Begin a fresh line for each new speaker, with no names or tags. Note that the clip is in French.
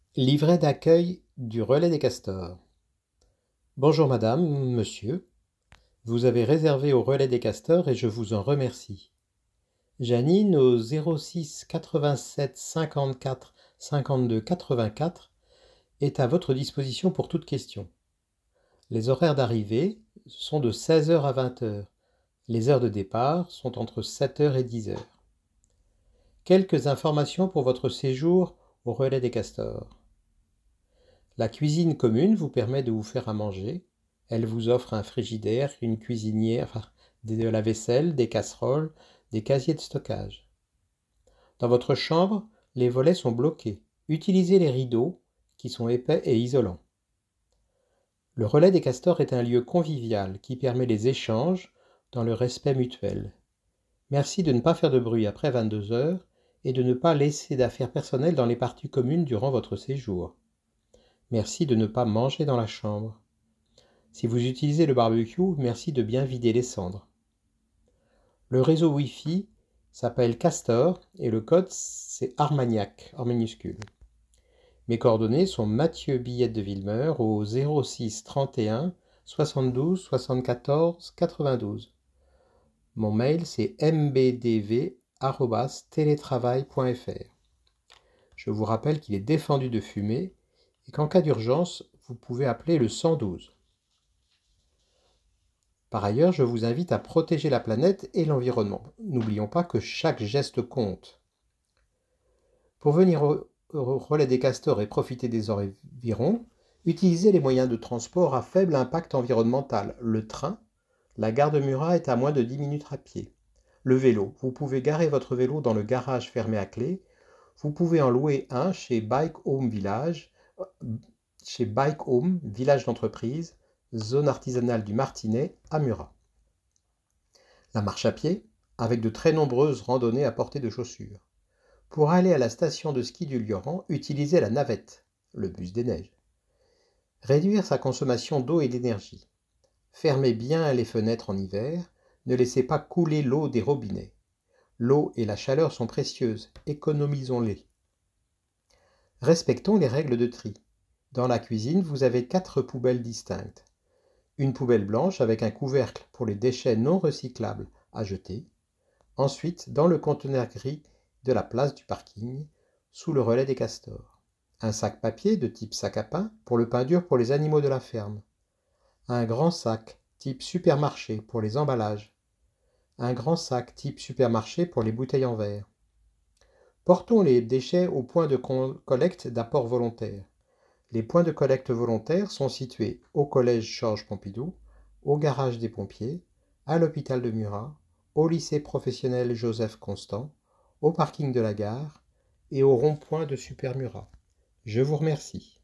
Livret d'accueil du Relais des Castors. Bonjour madame, monsieur. Vous avez réservé au Relais des Castors et je vous en remercie. Janine au 06 87 54 52 84 est à votre disposition pour toute question. Les horaires d'arrivée sont de 16 heures à 20 heures. Les heures de départ sont entre 7 heures et 10 heures. Quelques informations pour votre séjour au Relais des Castors. La cuisine commune vous permet de vous faire à manger. Elle vous offre un frigidaire, une cuisinière, de la vaisselle, des casseroles, des casiers de stockage. Dans votre chambre, les volets sont bloqués. Utilisez les rideaux qui sont épais et isolants. Le Relais des Castors est un lieu convivial qui permet les échanges dans le respect mutuel. Merci de ne pas faire de bruit après 22 heures et de ne pas laisser d'affaires personnelles dans les parties communes durant votre séjour. Merci de ne pas manger dans la chambre. Si vous utilisez le barbecue, merci de bien vider les cendres. Le réseau Wi-Fi s'appelle Castor et le code c'est Armagnac en minuscule. Mes coordonnées sont Mathieu Billette de Villemeur au 06 31 72 74 92. Mon mail c'est mbdv@teletravail.fr. Je vous rappelle qu'il est défendu de fumer et qu'en cas d'urgence, vous pouvez appeler le 112. Par ailleurs, je vous invite à protéger la planète et l'environnement. N'oublions pas que chaque geste compte. Pour venir au Relais des Castors et profiter des environs, utilisez les moyens de transport à faible impact environnemental. Le train, la gare de Murat est à moins de 10 minutes à pied. Le vélo, vous pouvez garer votre vélo dans le garage fermé à clé. Vous pouvez en louer un chez Bike Home Village, village d'entreprise, zone artisanale du Martinet à Murat. La marche à pied, avec de très nombreuses randonnées à portée de chaussures. Pour aller à la station de ski du Lioran, utilisez la navette, le bus des neiges. Réduire sa consommation d'eau et d'énergie. Fermez bien les fenêtres en hiver, ne laissez pas couler l'eau des robinets. L'eau et la chaleur sont précieuses, économisons-les. Respectons les règles de tri. Dans la cuisine, vous avez 4 poubelles distinctes. Une poubelle blanche avec un couvercle pour les déchets non recyclables à jeter. Ensuite, dans le conteneur gris de la place du parking, sous le Relais des Castors. Un sac papier de type sac à pain pour le pain dur pour les animaux de la ferme. Un grand sac type supermarché pour les emballages. Un grand sac type supermarché pour les bouteilles en verre. Portons les déchets au point de collecte d'apport volontaire. Les points de collecte volontaires sont situés au collège Georges Pompidou, au garage des pompiers, à l'hôpital de Murat, au lycée professionnel Joseph Constant, au parking de la gare et au rond-point de Super Murat. Je vous remercie.